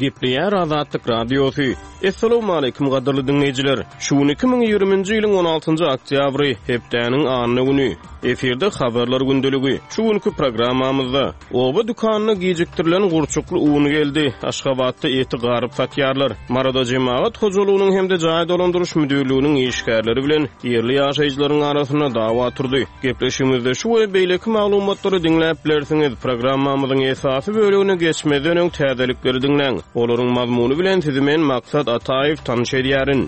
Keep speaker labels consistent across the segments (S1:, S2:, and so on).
S1: Gepleýär Azatlyk Radiosu. Assalamu alaykum gaderly dinleýijiler. Şu 2020-nji ýylyň 16-njy oktýabry hepdäniň anyny güni. Eferde habarlar gündöligi. Şu günkü programmamyzda oba dükanyna gijikdirilen gurçukly uny geldi. Aşgabatda eti garyp satýarlar. Marada jemaat hojalygynyň hemde jaý dolandyryş müdürlüginiň işgärleri bilen ýerli ýaşaýjylaryň arasynda dawa turdy. Gepleşigimizde şu we beýleki maglumatlary dinläp bilersiňiz. Programmamyzyň esasy bölügine geçmeden öň täzelikleri dinleň. Olaryň mazmuny bilen sizi men Maksat Ataýew tanyş edýärin.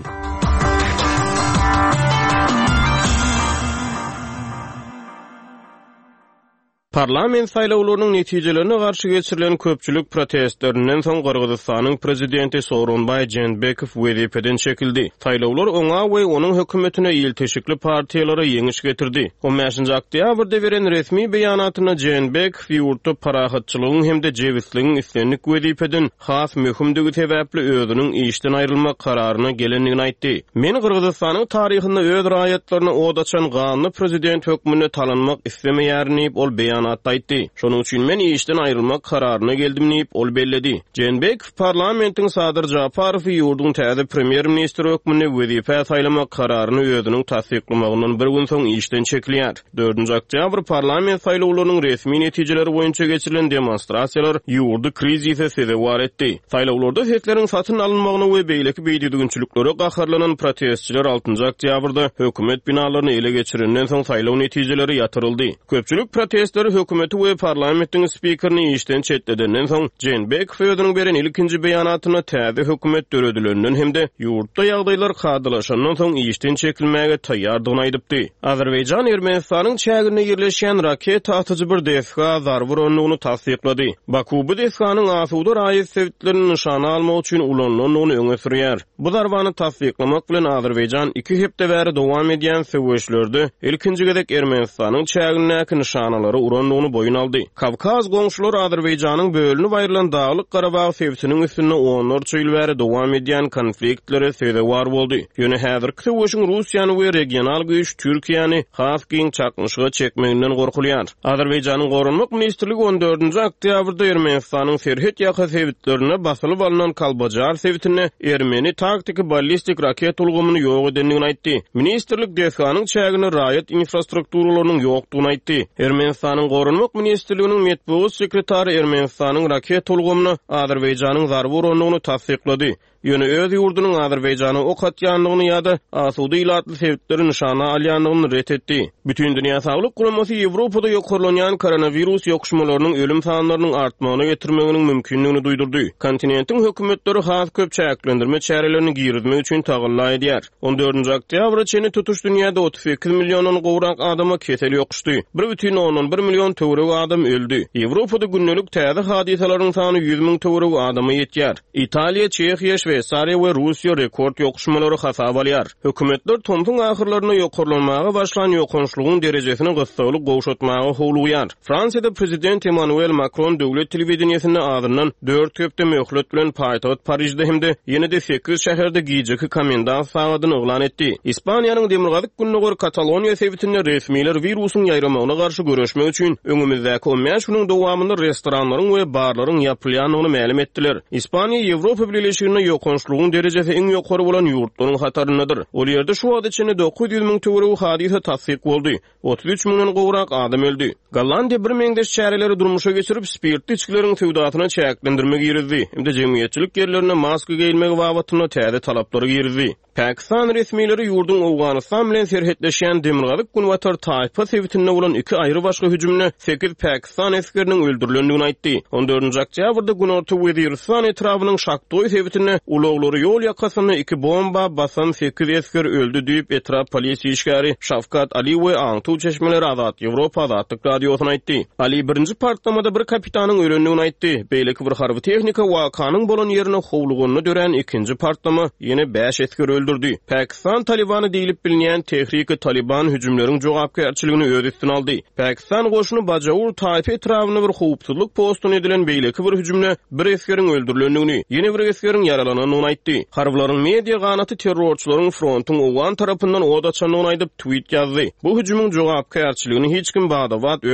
S1: Parlament saýlawlarynyň netijelerine garşy geçirilen köpçülik protestlerinden soň Kyrgyzstanyň prezidenti Sooronbay Jeenbekow wezipeden çekildi. Saýlawlar oňa we onuň hökümetine ýylteşikli partiýalara ýeňiş getirdi. 15-nji oktýabrda beren resmi beýanatyna Jeenbekow ýurtda parahatçylygyň hemde jewisligiň islenlik wezipeden has möhümdigi sebäpli özüniň işden aýrylmak kararyna gelenligini aýtdy. Men Kyrgyzstanyň taryhynda öz raýatlaryna odaçan ganyny prezident hökmüne talanmak islemeýärini ol beýan aýtdy. Şonuň üçin men işden aýrylmak kararyna geldim diýip ol belledi. Jeenbekow parlamentiň Sadyr Japarow ýurduň täze premier ministri hökmüne wezipe saýlamak kararyny özüniň tasdiklamagynyň bir gün soň işden çekilýär. 4-nji oktýabr parlament saýlawlarynyň resmi netijeleri boýunça geçirilen demonstrasiýalar ýurdy krizise sebäp etdi. Saýlawlarda setleriň satyn alynmagyna we beýleki beýdidügünçiliklere gaharlanan protestçiler 6-njy oktýabrda hökümet binalaryny ele geçirenden soň saýlaw netijeleri ýatyryldy. Köpçülik protestleri hökümeti we parlamentiň spikerini işden çetledenden soň Jeenbekow özüniň beren ilkinji beýanatyna täze hökümet döredilerinden hemde ýurtda ýagdaýlar gadylaşandan soň işden çekilmäge taýýardygyny aýdypdy. Azerbaýjan Ermenistanyň çägine ýerleşýän raket atyjy bir desga zarar verenligini tasdiklady. Baku bu desganyň Asuda raýat sebitlerini nişana almak üçin ulanylanyny öňe sürýär. Bu zarbany tasdiklamak bilen Azerbaýjan 2 hepde bäri dowam edýän söwüşlerde ilkinji gezek Ermenistanyň çäginäki nişanalary uranlygyny boyun aldy. Kavkaz goňşular Azerbaýjanyň bölünip aýrylan Dağlyk Garabag sebitiniň üstünde onlarça ýyl bäri dowam edýän konfliktlere sebäp boldy. Ýöne häzirki söwüşiň Russiýany we regional güýç Türkiýany has giň çakmyşyga çekmeginden gorkulýar. Azerbaýjanyň Gorunmak ministrligi 14-nji oktýabrda Ermenistanyň Serhet ýaka sebitlerine basylyp alynan Kalbajar sebitine Ermeni taktiki ballistik raket ulgamyny ýok edenligini aýtdy. Ministrlik desganyň çägine raýat infrastrukturalynyň ýokdugyny aýtdy. Ermenistanyň Gorunmak ministrliginiň metbuat sekretary Ermenistanyň raket ulgamyny Azerbaýjanyň zarar verenligini tasdiklady. Ýöne öz ýurdunyň Azerbaýjana ok atýanlygyny ýa-da Asuda ýylatly sebitleri nişana alýanlygyny ret etdi. Bütün dünýä saglyk guramasy Ýewropada ýokurlanýan koronavirus ýokuşmalarynyň ölüm sanlarynyň artmagyna getirmeginiň mümkinligini duýdurdy. Kontinentiň hökümetleri has köp çäklendirme çärelerini girizmek üçin tagalla edýär. 14-nji oktýabra çeni tutuş dünýäde 38 millionyň gowrak adama kesel ýokuşdy. 1,1 million töwerek adam öldü. Ýewropada günnelik täze hadisalaryň sany 100 000 töwerek adama ýetýär. Italiýa, Çekiýa, Şweýsariýa we Russiýa rekord ýokuşmalary hasap alýar. Hökümetler tomtuň ahyrlaryna ýokurlanmaga başlan ýokunçlygyň derejesini gysgalyk gowşatmaga howlugýar. Fransiýada prezident Emmanuel Macron döwlet telewizionyasynda azyndan 4 köpde möhlet bilen paýtagat Parisde hemde ýene-de 8 şäherde gijeki komendant sagatyny eglan etdi. İspaniýanyň demirgazyk günnägör Kataloniýa sebitinde resmiler virusyň ýaýramagyna garşy göreşmek üçin öňümizdäki 15 güniň dowamında restoranlaryň we barlaryň ýapylýanyny ma'lum etdiler. İspaniýa Ýewropa Birleşigine ýokunçlygyň derejesi iň ýokary bolan ýurtlaryň hataryndadyr. Ol ýerde şu wagt içinde 900 000 töwerek hadisa tasdik boldy. 33 000 gowrak adam öldü. Gollandiýa bir meňdeş çäreleri durmuşa geçirip spirtli içkileriň sewdatyna çäklendirmek ýerdi. Hemde jemgyýetçilik ýerlerine maska giyilmegi babatyna täze talaplary ýerdi. Pakistan resmileri ýurduň Awganistan bilen serhetleşýän demirgazyk Gunwatar taýpa sebitinde bolan 2 aýry başga hüjümne 8 Pakistan askeriniň öldürilendigini aýtdy. 14-nji oktýabrda Gunorta Weziristan etrabynyň Şaktoy sebitinde uloglary ýol ýakasyna 2 bomba basan 8 asker öldü diýip etrap polisiýa işgäri Şafkat Ali we Aňtu çeşmeleri Azat Ýewropa Azatlyk radiosyna aýtdy. Ali birinji partlamada bir kapitanyň ölendigini aýtdy. Beýleki bir harby tehnika wakanyň bolan ýerine howlugyny dören ikinji partlama ýene 5 asker öldürdi. Pakistan Talibany diýilip bilinýän Tehriki Taliban hüjümleriň jogapkärçiligini öz üstüne aldy. Pakistan goşuny Bajawur taýpa etrabyna bir howpsuzlyk postuna edilen beýleki bir hüjümle bir askeriň öldürilendigini, ýene bir askeriň yaralanyny aýtdy. Harbylaryň media ganaty terrorçylaryň frontyň Owan tarapyndan oda açanyny aýdyp tweet ýazdy. Bu hüjümüň jogapkärçiligini hiç kim bagdawat